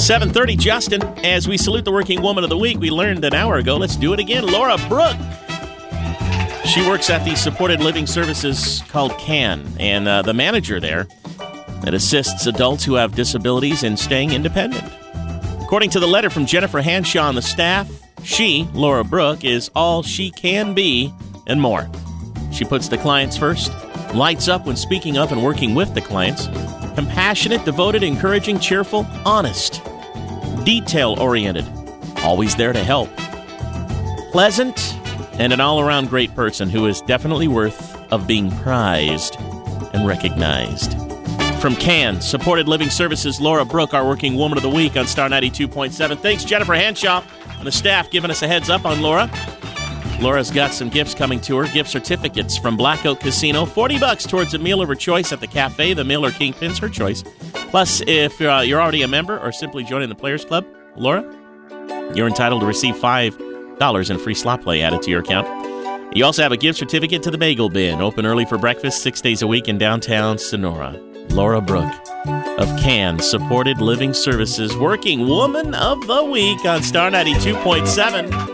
7:30, Justin. As we salute the Working Woman of the Week, we learned an hour ago. Let's do it again. Laura Brooke. She works at the supported living services called CAN, and the manager there that assists adults who have disabilities in staying independent. According to the letter from Jennifer Hanshaw on the staff, she, Laura Brooke, is all she can be and more. She puts the clients first, lights up when speaking up and working with the clients, compassionate, devoted, encouraging, cheerful, honest, detail-oriented, always there to help, pleasant, and an all-around great person who is definitely worth of being prized and recognized. From CAN, Supported Living Services, Laura Brooke, our Working Woman of the Week on Star 92.7. Thanks, Jennifer Hanshaw and the staff giving us a heads up on Laura. Laura's got some gifts coming to her. Gift certificates from Black Oak Casino. $40 towards a meal of her choice at the cafe. The meal or Kingpin's her choice. Plus, if you're already a member or simply joining the Players Club, Laura, you're entitled to receive $5 in free slot play added to your account. You also have a gift certificate to the Bagel Bin. Open early for breakfast 6 days a week in downtown Sonora. Laura Brooke of CAN, Supported Living Services, Working Woman of the Week on Star 92.7.